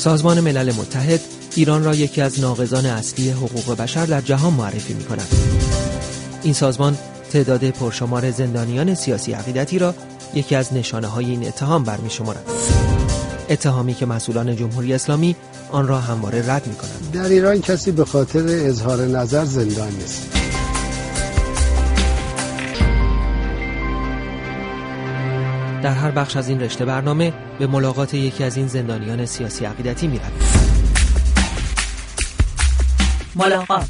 سازمان ملل متحد ایران را یکی از ناقضان اصلی حقوق بشر در جهان معرفی می‌کند. این سازمان تعداد پرشمار زندانیان سیاسی عقیدتی را یکی از نشانه‌های این اتهام برمی‌شمارد. اتهامی که مسئولان جمهوری اسلامی آن را همواره رد می‌کنند. در ایران کسی به خاطر اظهار نظر زندان نیست. در هر بخش از این رشته برنامه به ملاقات یکی از این زندانیان سیاسی عقیدتی می‌رویم. ملاقات.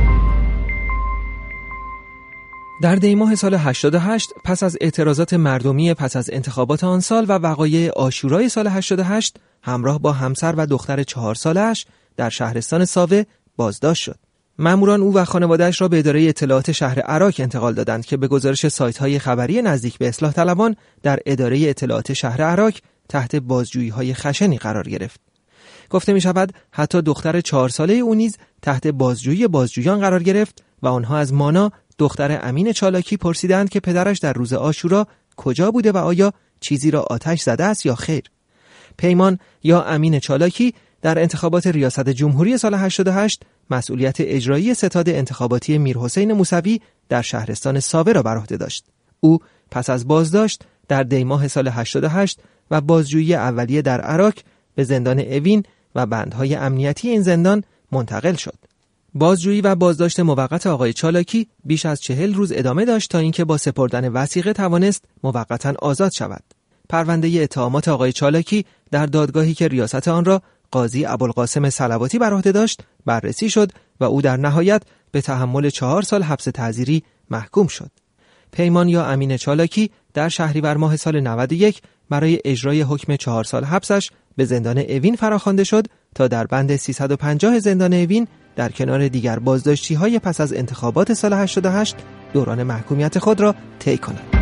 در دی‌ماه سال 88 پس از اعتراضات مردمی پس از انتخابات آن سال و وقایع عاشورای سال 88 همراه با همسر و دختر 4 ساله‌اش در شهرستان ساوه بازداشت شد. ماموران او و خانواده‌اش را به اداره اطلاعات شهر عراق انتقال دادند که به گزارش سایت‌های خبری نزدیک به اصلاح طلبان در اداره اطلاعات شهر عراق تحت بازجویی‌های خشنی قرار گرفت. گفته می‌شود حتی دختر 4 ساله او نیز تحت بازجویی بازجویان قرار گرفت و آنها از مانا دختر امین چالاکی پرسیدند که پدرش در روز عاشورا کجا بوده و آیا چیزی را آتش زده است یا خیر. پیمان یا امین چالاکی در انتخابات ریاست جمهوری سال 88 مسئولیت اجرایی ستاد انتخاباتی میرحسین موسوی در شهرستان ساوه را بر عهده داشت. او پس از بازداشت در دی‌ماه سال 88 و بازجویی اولیه در عراق به زندان اوین و بندهای امنیتی این زندان منتقل شد. بازجویی و بازداشت موقت آقای چالاکی بیش از 40 روز ادامه داشت تا اینکه با سپردن وثیقه توانست موقتاً آزاد شود. پرونده اتهامات آقای چالاکی در دادگاهی که ریاست آن را قاضی ابوالقاسم صلواتی بر عهده داشت بررسی شد و او در نهایت به تحمل 4 سال حبس تعزیری محکوم شد. پیمان یا امین چالاکی در شهریور ماه سال 91 برای اجرای حکم 4 سال حبسش به زندان اوین فراخوانده شد تا در بند 350 زندان اوین در کنار دیگر بازداشتی‌های پس از انتخابات سال 88 دوران محکومیت خود را طی کند.